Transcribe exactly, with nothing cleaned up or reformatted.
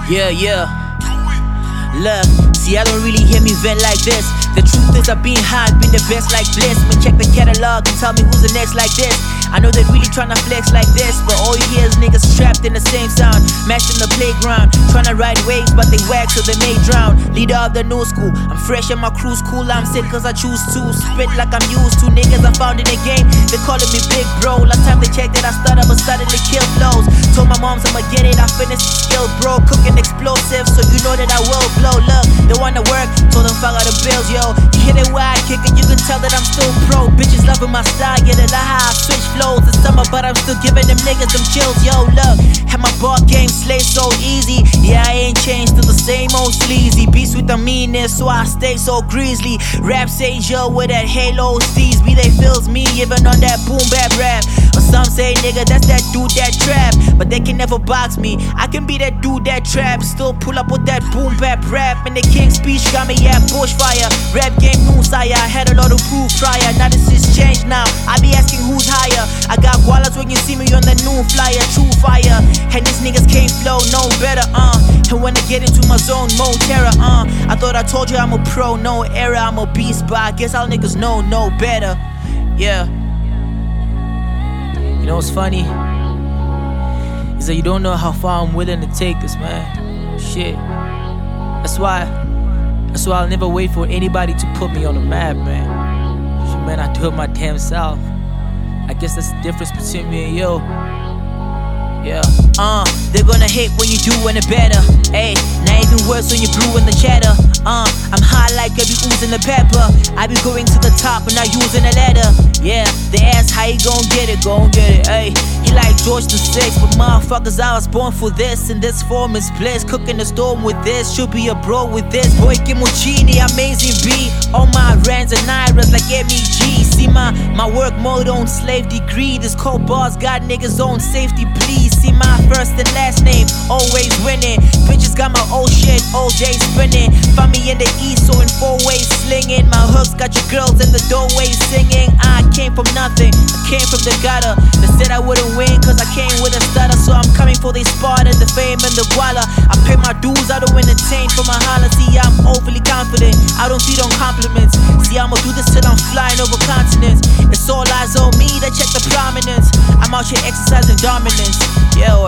Yeah, yeah. Look, see, I don't really hear me vent like this. The truth is I've been high, been the best like Bliss. Man, check the catalog and tell me who's the next like this. I know they're really tryna flex like this, but all you hear is niggas trapped in the same sound, mashed in the playground, tryna ride waves, but they whack so they may drown. Leader of the new school, I'm fresh and my crew's cool. I'm sick cause I choose to spit like I'm used to. Niggas I found in the game, they calling me big bro. Last time they checked that I started but suddenly kill flows. Told my moms I'ma get it, I finished the skill bro. Cooking explosive, so you know that I will blow. Look, they wanna work, told them fuck out the bills, yo. You hear that why I kick it, you can tell that I'm still pro. Bitches loving my style, yeah, they like how I switch flows. It's summer, but I'm still giving them niggas them chills, yo. Look, had my ball game slay so easy. Yeah, I ain't changed, still the same old sleazy. Beast with the meanness, so I stay so greasy. Rap sage, yo, with that halo steez. Be they feels me, even on that boom bap rap. Or some say, nigga, that's that dude that trap. But they can never box me. I can be that dude that trap. Still pull up with that boom bap rap. And the King's Speech got me at bushfire. Rap game moon sire, I had a lot of proof prior. Now this is changed now. I be asking who's higher. I got gualas when you see me on the new flyer. True fire. And these niggas can't flow no better, uh. And when I get into my zone, more terror, uh. I thought I told you I'm a pro, no error. I'm a beast, but I guess all niggas know no better. Yeah. You know what's funny? Is that you don't know how far I'm willing to take this, man. Shit. That's why That's why I'll never wait for anybody to put me on the map, man. Shit, man, I do it my damn self. I guess that's the difference between me and you. Yeah. Uh, they're gonna hate when you doing it better. Ayy, now even worse when you brewing the cheddar. Uh, I'm high like I be oozing the pepper. I be going to the top and not using a ladder. Yeah, they ask how you gon' get it, gon' get it. Ayy, you like George the Sixth, but motherfuckers, I was born for this. And this form is bliss. Cooking the storm with this. Should be a bro with this. Boy Kimuchini, amazing B. All my rants and iras like M E G. See my, my work mode on slave degree. This cold boss got niggas on safety, please. See my first and last name, always winning. Bitches got my old shit, all day spinning. Find me in the east or in four ways slinging. My hooks got your girls in the doorway singing. I came from nothing, I came from the gutter. They said I wouldn't win cause I came with a stutter. So I'm coming for they spotted the fame and the guala. I pay my dues, I don't entertain for my holler. See, I'm overly confident, I don't feed on compliments. See, I'ma do this till I'm flying over continents. It's all eyes on me, they check the prominence. I'm out here exercising dominance. Yo,